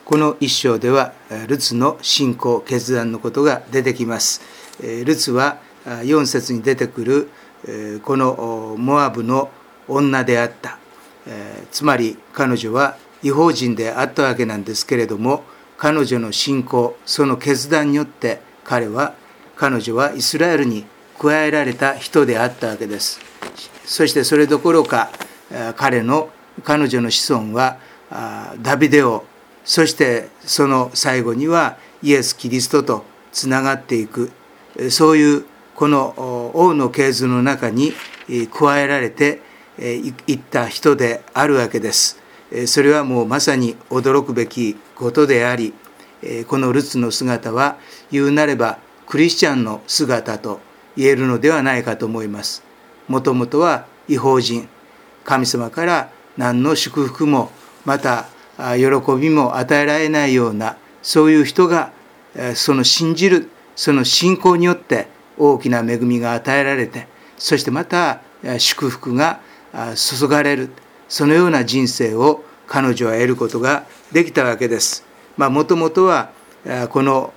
この一章ではルツの信仰決断のことが出てきます。ルツは4節に出てくるこのモアブの女であった。つまり彼女は異邦人であったわけなんですけれども、彼女の信仰、その決断によって彼女はイスラエルに加えられた人であったわけです。そしてそれどころか彼女の子孫はダビデ王、そしてその最後にはイエス・キリストとつながっていく、そういうこの王の系図の中に加えられていった人であるわけです。それはもうまさに驚くべきことであり、このルツの姿は言うなればクリスチャンの姿と言えるのではないかと思います。もともとは異邦人、神様から何の祝福もまた喜びも与えられないような、そういう人がその信じる、その信仰によって大きな恵みが与えられて、そしてまた祝福が注がれる、そのような人生を彼女は得ることができたわけです。もともとはこの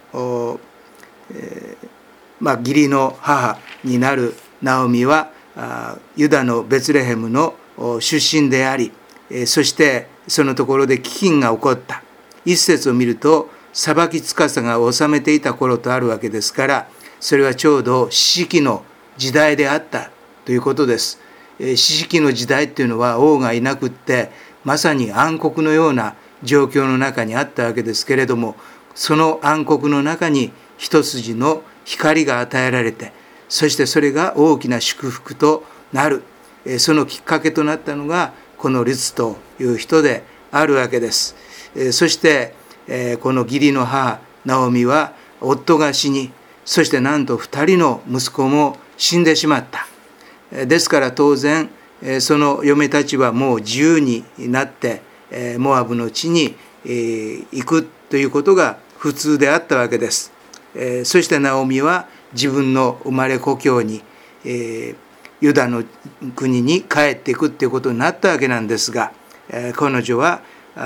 義理の母になるナオミはユダのベツレヘムの出身であり、そしてそのところで飢饉が起こった。一節を見ると裁き司が治めていた頃とあるわけですから、それはちょうど四式の時代であったということです。四式の時代っていうのは王がいなくって、まさに暗黒のような状況の中にあったわけですけれども、その暗黒の中に一筋の光が与えられて、そしてそれが大きな祝福となる、そのきっかけとなったのがこのルツという人であるわけです。そしてこの義理の母ナオミは夫が死に、そしてなんと2人の息子も死んでしまった。ですから当然その嫁たちはもう自由になってモアブの地に行くということが普通であったわけです。そしてナオミは自分の生まれ故郷にユダの国に帰っていくということになったわけなんですが、彼女は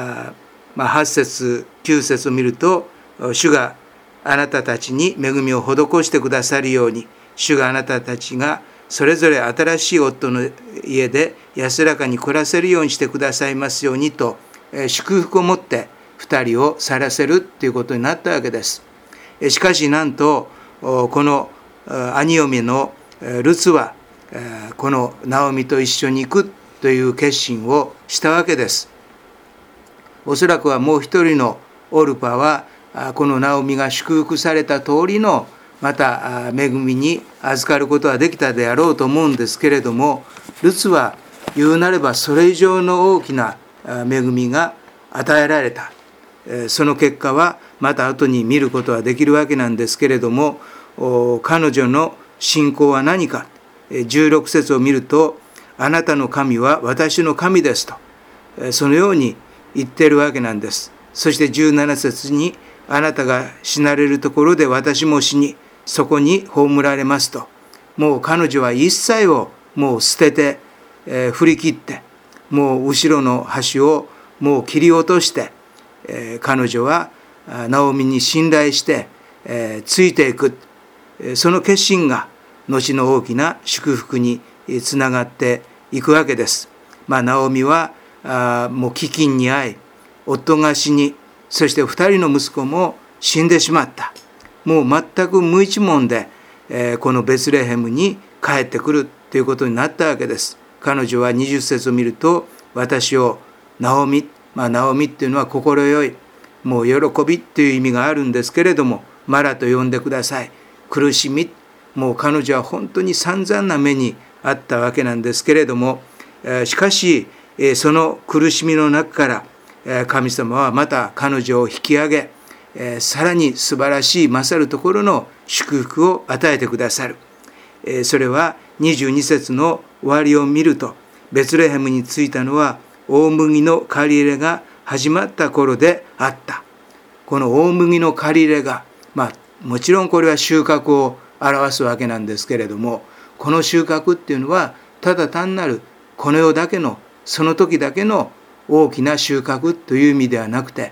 8節9節を見ると、主があなたたちに恵みを施してくださるように、主があなたたちがそれぞれ新しい夫の家で安らかに暮らせるようにしてくださいますようにと、祝福を持って2人を去らせるということになったわけです。しかしなんとこの兄嫁のルツはこのナオミと一緒に行くという決心をしたわけです。おそらくはもう一人のオルパはこのナオミが祝福された通りのまた恵みに預かることはできたであろうと思うんですけれども、ルツは言うなればそれ以上の大きな恵みが与えられた。その結果はまた後に見ることはできるわけなんですけれども、彼女の信仰は何か。16節を見ると、あなたの神は私の神ですと、そのように言っているわけなんです。そして17節に、あなたが死なれるところで私も死に、そこに葬られますと。もう彼女は一切をもう捨てて、振り切って、もう後ろの端をもう切り落として、彼女はナオミに信頼して、ついていく。その決心が後の大きな祝福につながっていくわけです。ナオミはもう飢饉に遭い、夫が死に、そして2人の息子も死んでしまった。もう全く無一文で、このベツレヘムに帰ってくるということになったわけです。彼女は20節を見ると、私をナオミ、ナオミっていうのは心よい、もう喜びっていう意味があるんですけれども、マラと呼んでください。苦しみ、もう彼女は本当に散々な目にあったわけなんですけれども、しかしその苦しみの中から神様はまた彼女を引き上げ、さらに素晴らしい勝るところの祝福を与えてくださる。それは22節の終わりを見ると、ベツレヘムに着いたのは大麦の刈り入れが始まった頃であった。この大麦の刈り入れが、もちろんこれは収穫を表すわけなんですけれども、この収穫っていうのはただ単なるこの世だけの、その時だけの大きな収穫という意味ではなくて、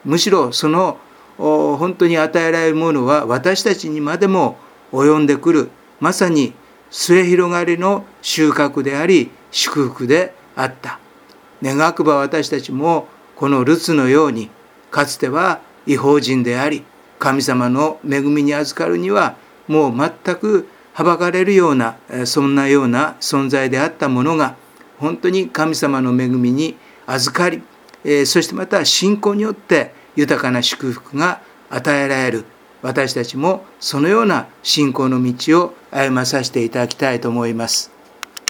むしろその本当に与えられるものは私たちにまでも及んでくる、まさに末広がりの収穫であり祝福であった。願わくば私たちもこのルツのように、かつては異邦人であり神様の恵みに預かるにはもう全くはばかれるような、そんなような存在であったものが、本当に神様の恵みに預かり、そしてまた信仰によって豊かな祝福が与えられる。私たちもそのような信仰の道を歩まさせていただきたいと思います。